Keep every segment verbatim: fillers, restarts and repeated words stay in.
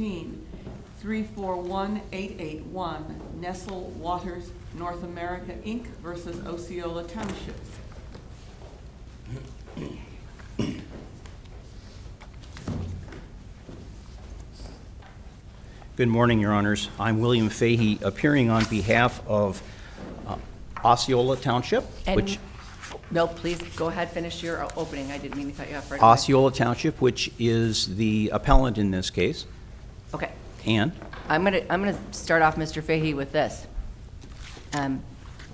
fourteen, three four one eight eight one, Nestle Waters North America, Incorporated versus Osceola Township. Good morning, Your Honors. I'm William Fahey, appearing on behalf of uh, Osceola Township, And which no, please go ahead, finish your opening. I didn't mean to cut you off right away. Osceola Township, which is the appellant in this case, Okay, and I'm gonna I'm gonna start off, Mister Fahey, with this. Um,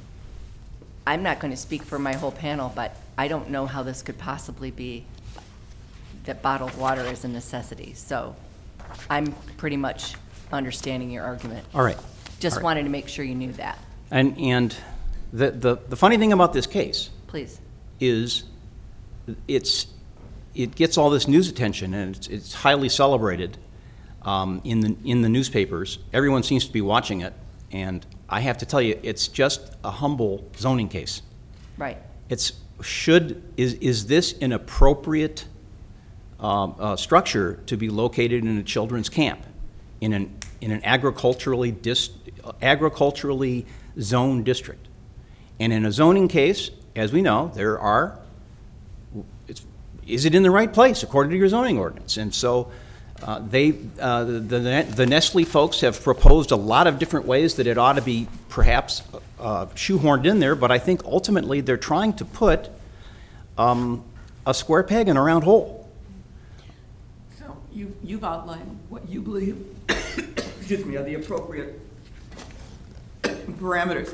I'm not going to speak for my whole panel, but I don't know how this could possibly be that bottled water is a necessity. So, I'm pretty much understanding your argument. all right. Just All right. wanted to make sure you knew that. And and the, the the funny thing about this case Please. is it's it gets all this news attention, and it's, it's highly celebrated um, in the in the newspapers. Everyone seems to be watching it, and I have to tell you, it's just a humble zoning case. Right. It's should is is this an appropriate um, uh, structure to be located in a children's camp in an in an agriculturally dis, agriculturally zoned district? And in a zoning case, as we know, there are. It's, is it in the right place according to your zoning ordinance? And so. Uh, they, uh, the, the, the Nestle folks have proposed a lot of different ways that it ought to be perhaps uh, shoehorned in there, but I think ultimately they're trying to put um, a square peg in a round hole. So you, you've outlined what you believe, excuse me, are the appropriate parameters.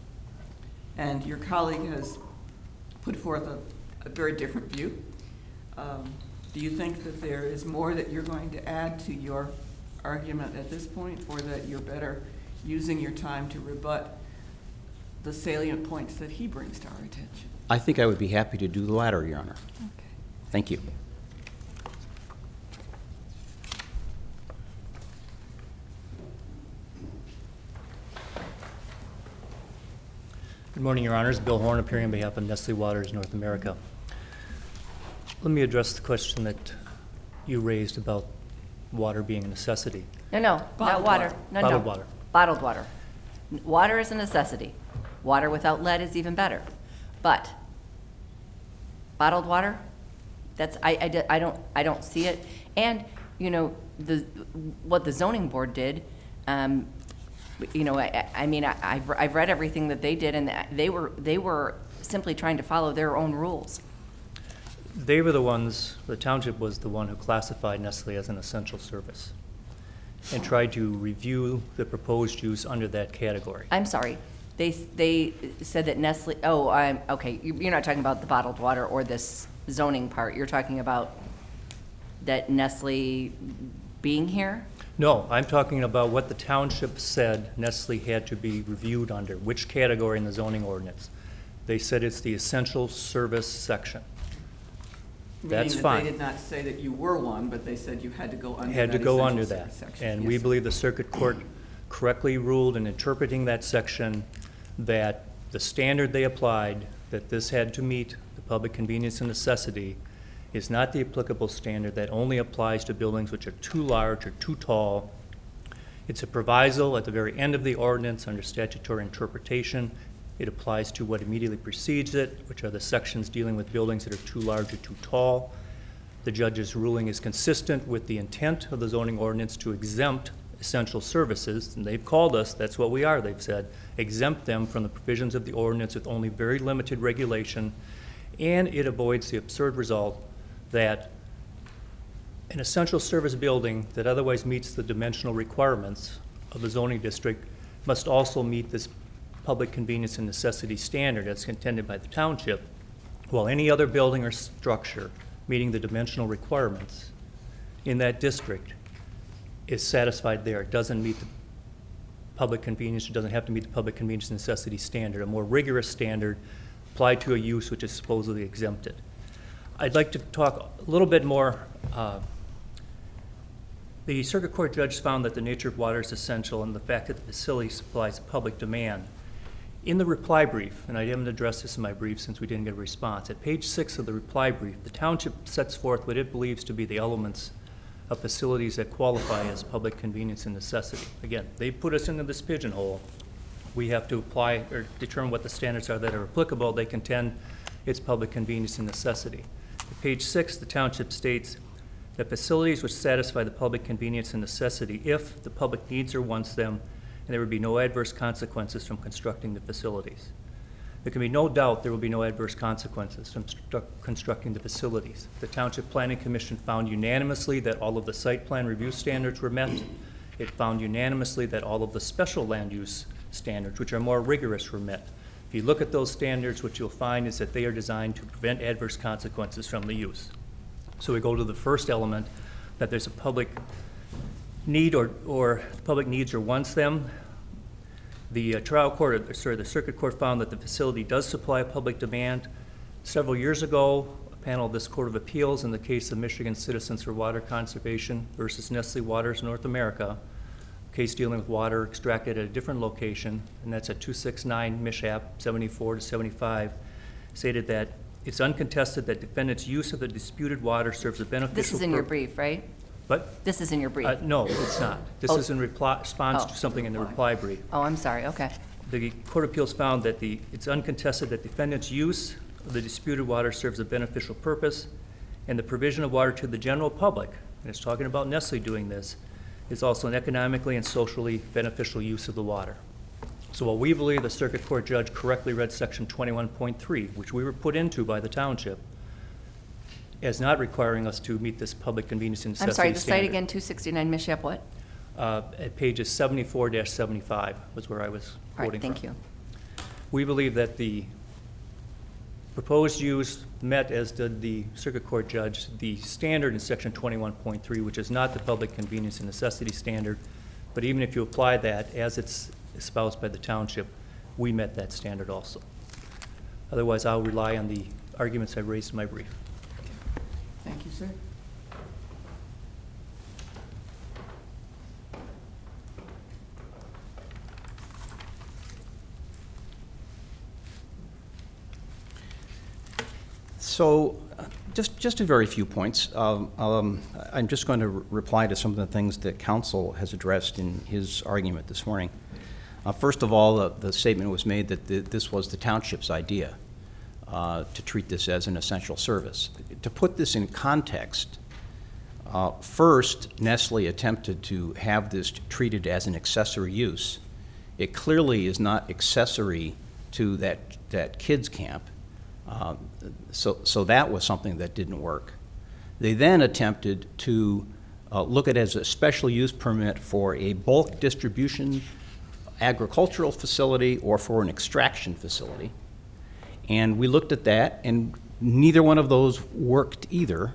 And your colleague has put forth a, a very different view. Um, Do you think that there is more that you're going to add to your argument at this point, or that you're better using your time to rebut the salient points that he brings to our attention? I think I would be happy to do the latter, Your Honor. Okay. Thank you. Good morning, Your Honors. Bill Horn, appearing on behalf of Nestle Waters North America. Let me address the question that you raised about water being a necessity. No, no, not Bottled water. water. No, Bottled no. water. Bottled water. N- Water is a necessity. Water without lead is even better. But bottled water, that's, I, I, di- I don't, I don't see it. And, you know, the, what the zoning board did, um, you know, I, I mean, I, I've, I've read everything that they did, and they were, they were simply trying to follow their own rules. They were the ones, the township was the one who classified Nestle as an essential service and tried to review the proposed use under that category. I'm sorry. They, they said that Nestle, oh, I'm, okay, you- you're not talking about the bottled water or this zoning part. You're talking about that Nestle being here? No, I'm talking about what the township said Nestle had to be reviewed under, which category in the zoning ordinance. They said it's the essential service section. That's Meaning that fine. they did not say that you were one, but they said you had to go under that Had to go essential under service that. section. And we Yes. believe the circuit court correctly ruled in interpreting that section that the standard they applied, that this had to meet the public convenience and necessity, is not the applicable standard that only applies to buildings which are too large or too tall. It's a proviso at the very end of the ordinance under statutory interpretation. It applies to what immediately precedes it, which are the sections dealing with buildings that are too large or too tall. The judge's ruling is consistent with the intent of the zoning ordinance to exempt essential services, and they've called us, that's what we are, they've said, exempt them from the provisions of the ordinance with only very limited regulation, and it avoids the absurd result that an essential service building that otherwise meets the dimensional requirements of the zoning district must also meet this public convenience and necessity standard as contended by the township, while any other building or structure meeting the dimensional requirements in that district is satisfied there. It doesn't meet the public convenience, it doesn't have to meet the public convenience and necessity standard, a more rigorous standard applied to a use which is supposedly exempted. I'd like to talk a little bit more. Uh, the circuit court judge found that the nature of water is essential and the fact that the facility supplies public demand. In the reply brief, and I haven't addressed this in my brief since we didn't get a response, at page six of the reply brief, the township sets forth what it believes to be the elements of facilities that qualify as public convenience and necessity. Again, they put us into this pigeonhole. We have to apply or determine what the standards are that are applicable. They contend it's public convenience and necessity. At page six, the township states that facilities which satisfy the public convenience and necessity if the public needs or wants them, and there would be no adverse consequences from constructing the facilities. There can be no doubt there will be no adverse consequences from stru- constructing the facilities. The Township Planning Commission found unanimously that all of the site plan review standards were met. It found unanimously that all of the special land use standards, which are more rigorous, were met. If you look at those standards, what you'll find is that they are designed to prevent adverse consequences from the use. So we go to the first element, that there's a public need or, or public needs or wants them. The uh, trial court, or sorry, the circuit court found that the facility does supply a public demand. Several years ago, a panel of this Court of Appeals in the case of Michigan Citizens for Water Conservation versus Nestle Waters North America, a case dealing with water extracted at a different location, and that's at two sixty-nine Mishap, seventy-four to seventy-five, stated that it's uncontested that defendant's use of the disputed water serves a beneficial This is in your pur- brief, right? What? This is in your brief? Uh, no, it's not. This Oh. is in reply, response Oh. to something in the reply brief. Oh, I'm sorry, okay. The Court of Appeals found that the, it's uncontested that defendant's use of the disputed water serves a beneficial purpose, and the provision of water to the general public, and it's talking about Nestle doing this, is also an economically and socially beneficial use of the water. So while we believe the circuit court judge correctly read section twenty-one point three, which we were put into by the township, as not requiring us to meet this public convenience and I'm necessity sorry, the site standard. again, two sixty-nine Mishap what? Uh, At pages seventy-four to seventy-five was where I was All quoting right, from. thank you. We believe that the proposed use met, as did the circuit court judge, the standard in section twenty-one point three, which is not the public convenience and necessity standard, but even if you apply that as it's espoused by the township, we met that standard also. Otherwise, I'll rely on the arguments I raised in my brief. Thank you, sir. So, uh, just, just a very few points. Um, um, I'm just going to re- reply to some of the things that counsel has addressed in his argument this morning. Uh, First of all, the, the statement was made that the, this was the township's idea uh, to treat this as an essential service. To put this in context, uh, first, Nestle attempted to have this treated as an accessory use. It clearly is not accessory to that, that kids' camp. Uh, So, so that was something that didn't work. They then attempted to uh, look at it as a special use permit for a bulk distribution agricultural facility or for an extraction facility. And we looked at that, and neither one of those worked either.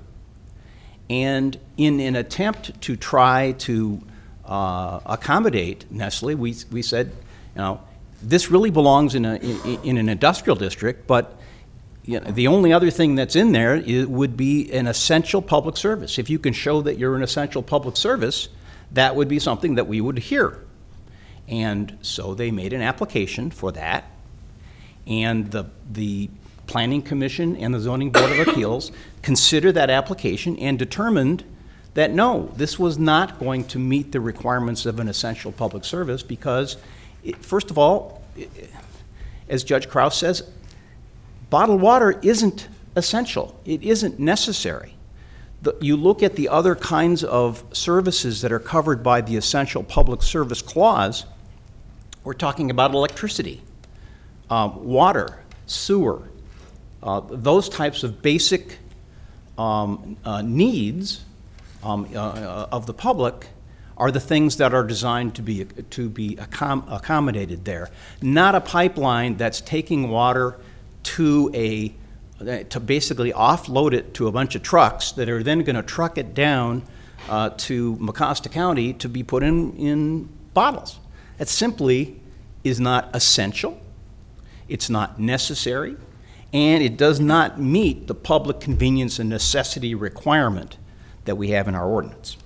And in an attempt to try to uh, accommodate Nestle, we, we said, you know, this really belongs in, a, in, in an industrial district, but you know, the only other thing that's in there is, would be an essential public service. If you can show that you're an essential public service, that would be something that we would hear. And so they made an application for that, and the, the Planning Commission and the Zoning Board of Appeals considered that application and determined that no, this was not going to meet the requirements of an essential public service because, it, first of all, it, as Judge Krause says, bottled water isn't essential. It isn't necessary. The, you look at the other kinds of services that are covered by the Essential Public Service Clause, we're talking about electricity, um, water, sewer, uh, those types of basic um, uh, needs um, uh, of the public are the things that are designed to be, to be accom- accommodated there. Not a pipeline that's taking water to a, to basically offload it to a bunch of trucks that are then going to truck it down uh, to Mecosta County to be put in, in bottles. That simply is not essential, it's not necessary, and it does not meet the public convenience and necessity requirement that we have in our ordinance.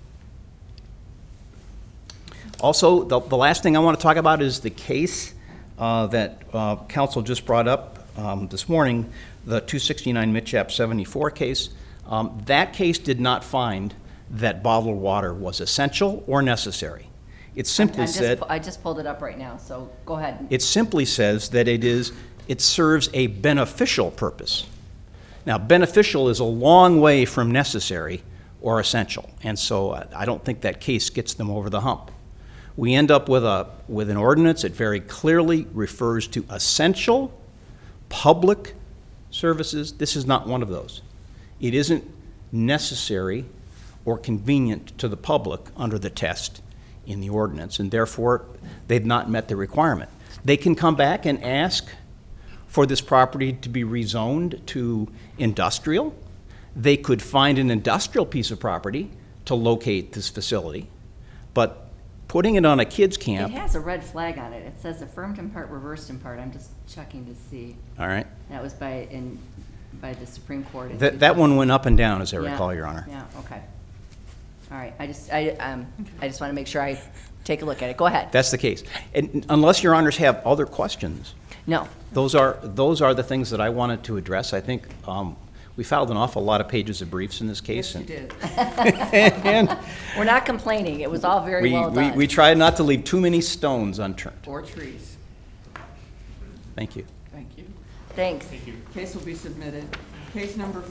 Also, the, the last thing I want to talk about is the case uh, that uh, council just brought up Um, this morning, the two sixty-nine Mitchap seventy-four case. Um, that case did not find that bottled water was essential or necessary. It I'm simply just said, pu- I just pulled it up right now, so go ahead. it simply says that it is, it serves a beneficial purpose. Now, beneficial is a long way from necessary or essential, and so uh, I don't think that case gets them over the hump. We end up with a, with an ordinance that very clearly refers to essential public services. This is not one of those. It isn't necessary or convenient to the public under the test in the ordinance, and therefore, they've not met the requirement. They can come back and ask for this property to be rezoned to industrial. They could find an industrial piece of property to locate this facility, but putting it on a kid's It camp, has a red flag on it. It says affirmed in part, reversed in part. I'm just checking to see. all right? That was by, in, by the Supreme Court. in That, that one 2000. went up and down, as I Yeah, recall, Your Honor. Yeah, okay. All right, I just, I, um, I just want to make sure I take a look at it. Go ahead. That's the case. And unless Your Honors have other questions, No, those are, those are the things that I wanted to address. I think um, we filed an awful lot of pages of briefs in this case. Yes, you and- did. And we're not complaining. It was all very we, well we, done. we tried not to leave too many stones unturned. Or trees. Thank you. Thank you. Thanks. Case will be submitted. Case number